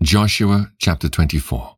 Joshua chapter 24.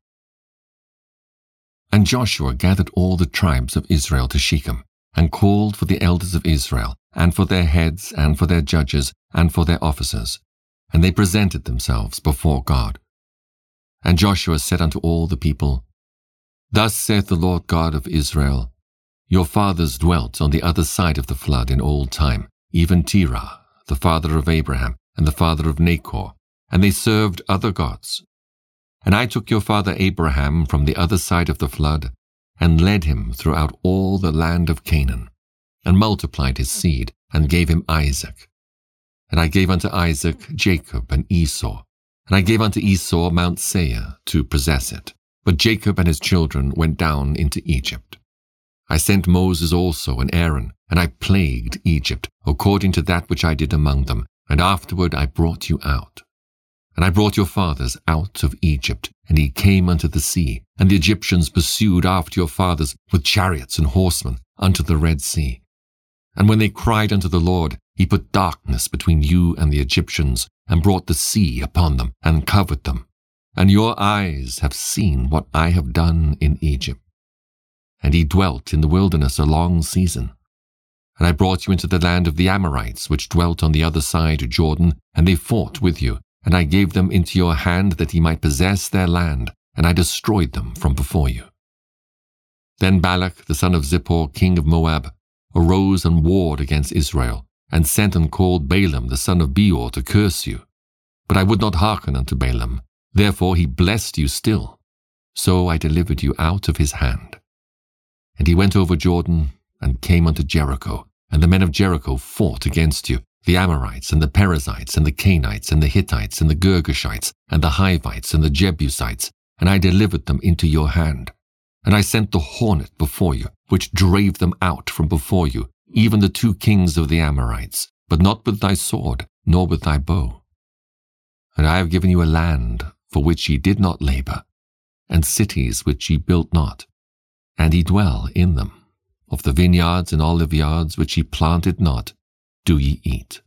And Joshua gathered all the tribes of Israel to Shechem, and called for the elders of Israel, and for their heads, and for their judges, and for their officers. And they presented themselves before God. And Joshua said unto all the people, Thus saith the Lord God of Israel, Your fathers dwelt on the other side of the flood in old time, even Terah, the father of Abraham, and the father of Nachor, and they served other gods. And I took your father Abraham from the other side of the flood, and led him throughout all the land of Canaan, and multiplied his seed, and gave him Isaac. And I gave unto Isaac Jacob and Esau, and I gave unto Esau Mount Seir to possess it. But Jacob and his children went down into Egypt. I sent Moses also and Aaron, and I plagued Egypt, according to that which I did among them, and afterward I brought you out. And I brought your fathers out of Egypt, and ye came unto the sea, and the Egyptians pursued after your fathers with chariots and horsemen unto the Red Sea. And when they cried unto the Lord, he put darkness between you and the Egyptians, and brought the sea upon them, and covered them. And your eyes have seen what I have done in Egypt. And ye dwelt in the wilderness a long season. And I brought you into the land of the Amorites, which dwelt on the other side of Jordan, and they fought with you. And I gave them into your hand that ye might possess their land, and I destroyed them from before you. Then Balak the son of Zippor, king of Moab, arose and warred against Israel, and sent and called Balaam the son of Beor to curse you. But I would not hearken unto Balaam, therefore he blessed you still. So I delivered you out of his hand. And he went over Jordan, and came unto Jericho, and the men of Jericho fought against you, the Amorites, and the Perizzites, and the Canaanites, and the Hittites, and the Girgashites, and the Hivites, and the Jebusites, and I delivered them into your hand. And I sent the hornet before you, which drave them out from before you, even the 2 kings of the Amorites, but not with thy sword, nor with thy bow. And I have given you a land for which ye did not labor, and cities which ye built not, and ye dwell in them. Of the vineyards and oliveyards which ye planted not, do ye eat.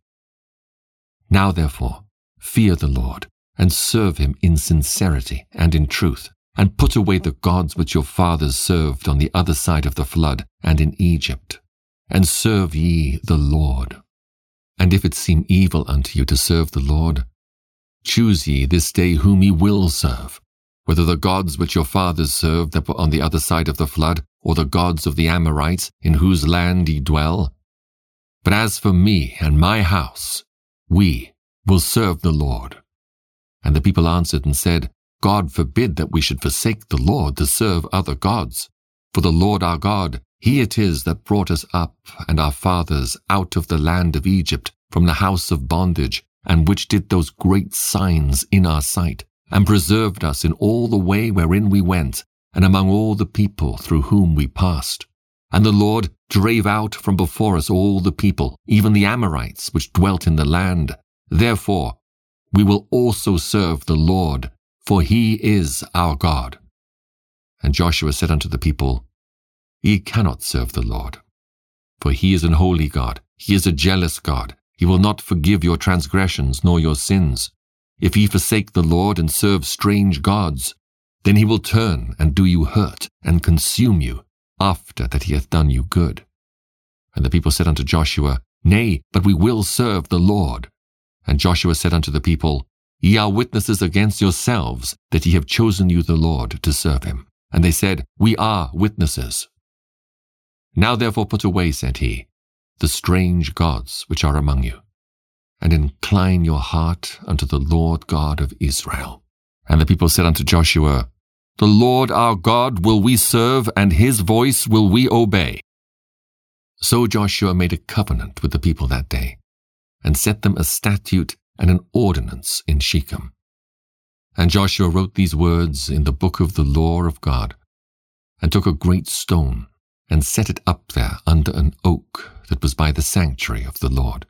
Now therefore, fear the Lord, and serve him in sincerity and in truth, and put away the gods which your fathers served on the other side of the flood and in Egypt, and serve ye the Lord. And if it seem evil unto you to serve the Lord, choose ye this day whom ye will serve, whether the gods which your fathers served that were on the other side of the flood, or the gods of the Amorites in whose land ye dwell. But as for me and my house, we will serve the Lord. And the people answered and said, God forbid that we should forsake the Lord to serve other gods. For the Lord our God, he it is that brought us up and our fathers out of the land of Egypt from the house of bondage, and which did those great signs in our sight, and preserved us in all the way wherein we went, and among all the people through whom we passed. And the Lord drave out from before us all the people, even the Amorites which dwelt in the land. Therefore we will also serve the Lord, for he is our God. And Joshua said unto the people, Ye cannot serve the Lord, for he is an holy God, he is a jealous God, he will not forgive your transgressions nor your sins. If ye forsake the Lord and serve strange gods, then he will turn and do you hurt and consume you, after that he hath done you good. And the people said unto Joshua, Nay, but we will serve the Lord. And Joshua said unto the people, Ye are witnesses against yourselves that ye have chosen you the Lord to serve him. And they said, We are witnesses. Now therefore put away, said he, the strange gods which are among you, and incline your heart unto the Lord God of Israel. And the people said unto Joshua, The Lord our God will we serve, and his voice will we obey. So Joshua made a covenant with the people that day, and set them a statute and an ordinance in Shechem. And Joshua wrote these words in the book of the law of God, and took a great stone, and set it up there under an oak that was by the sanctuary of the Lord.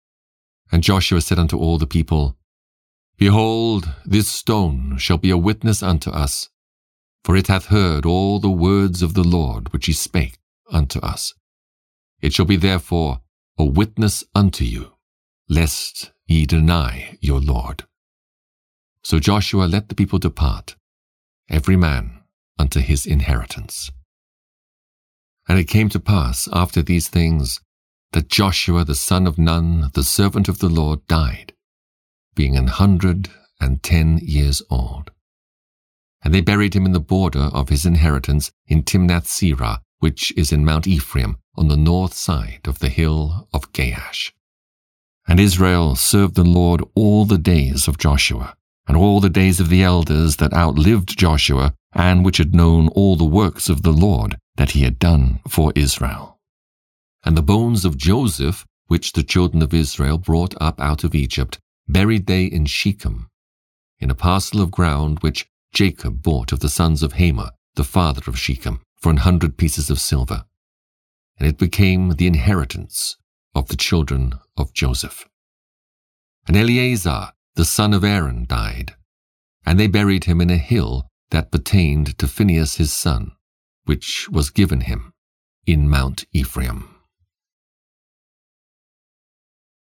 And Joshua said unto all the people, Behold, this stone shall be a witness unto us, for it hath heard all the words of the Lord which he spake unto us. It shall be therefore a witness unto you, lest ye deny your Lord. So Joshua let the people depart, every man unto his inheritance. And it came to pass after these things that Joshua the son of Nun, the servant of the Lord, died, being 110 years old. And they buried him in the border of his inheritance in Timnath-serah, which is in Mount Ephraim, on the north side of the hill of Gaash. And Israel served the Lord all the days of Joshua, and all the days of the elders that outlived Joshua, and which had known all the works of the Lord that he had done for Israel. And the bones of Joseph, which the children of Israel brought up out of Egypt, buried they in Shechem, in a parcel of ground which Jacob bought of the sons of Hamor, the father of Shechem, for 100 pieces of silver. And it became the inheritance of the children of Joseph. And Eleazar, the son of Aaron, died, and they buried him in a hill that pertained to Phinehas his son, which was given him in Mount Ephraim.